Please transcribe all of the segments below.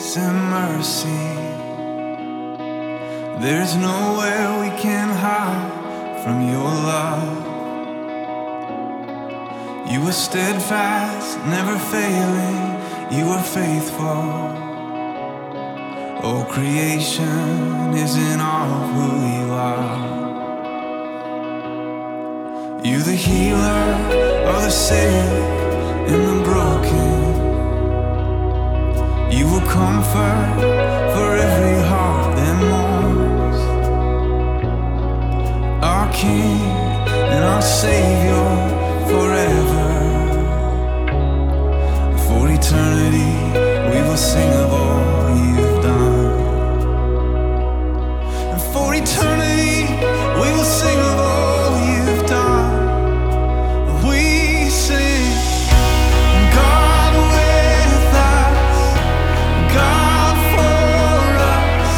and mercy. There's nowhere we can hide from your love. You were steadfast, never failing. You were faithful. All creation is in awe of who you are. You the healer of the sick and the broken. You will comfort for every heart that mourns. Our King and our Savior forever. For eternity we will sing of all you've done. And for eternity we will sing of all you've done. We sing, God with us, God for us.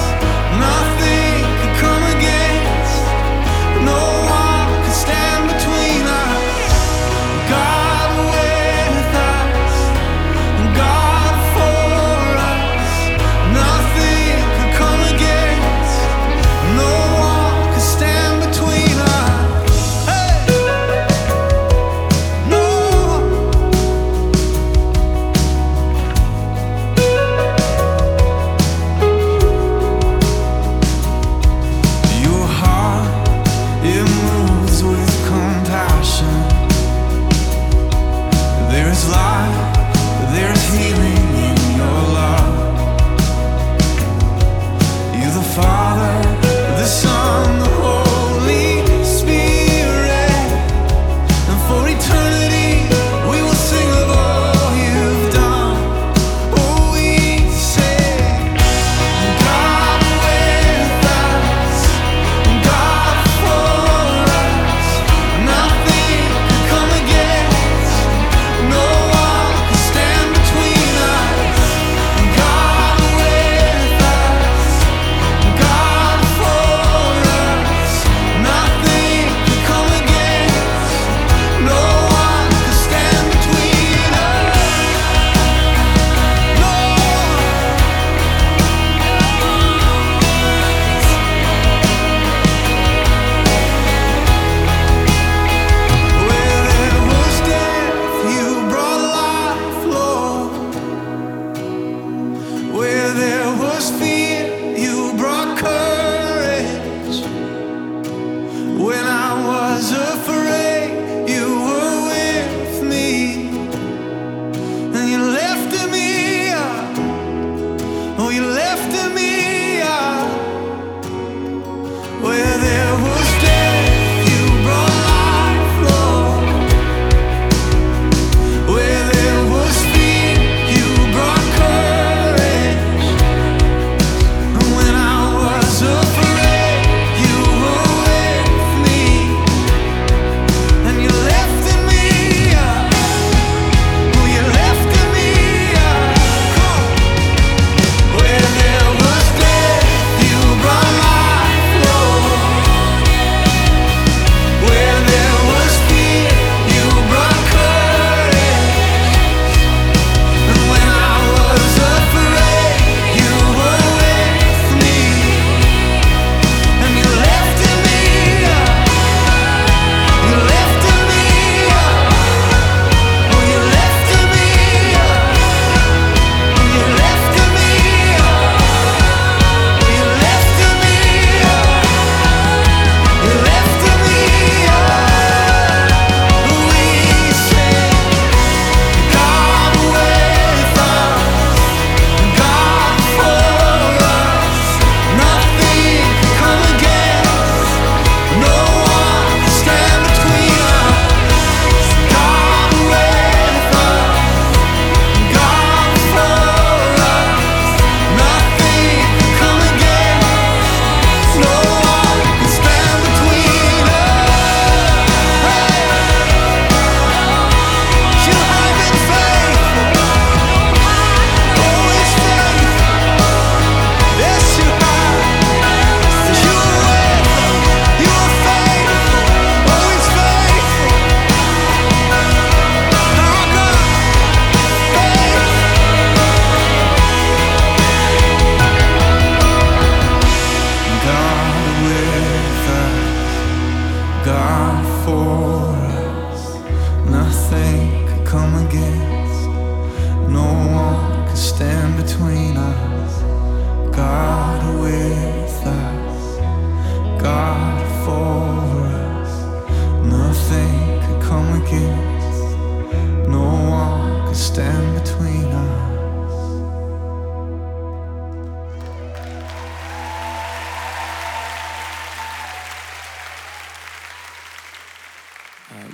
Nothing could come against, no one could stand between us.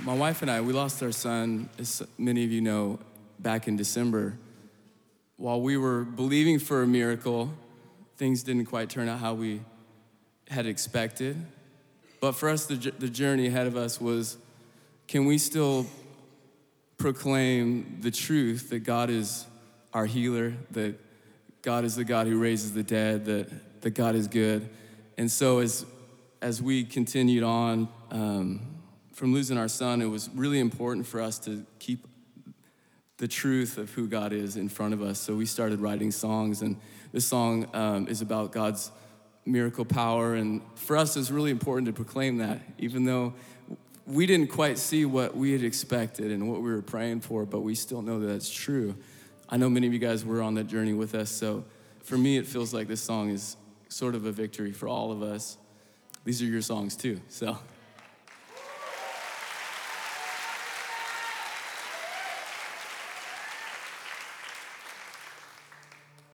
My wife and I, we lost our son, as many of you know, back in December. While we were believing for a miracle, things didn't quite turn out how we had expected. But for us, the journey ahead of us was, can we still proclaim the truth that God is our healer, that God is the God who raises the dead, that God is good. And so as we continued on from losing our son, it was really important for us to keep the truth of who God is in front of us. So we started writing songs, and this song is about God's miracle power. And for us, it's really important to proclaim that, even though we didn't quite see what we had expected and what we were praying for, but we still know that that's true. I know many of you guys were on that journey with us, so for me, it feels like this song is sort of a victory for all of us. These are your songs too, so.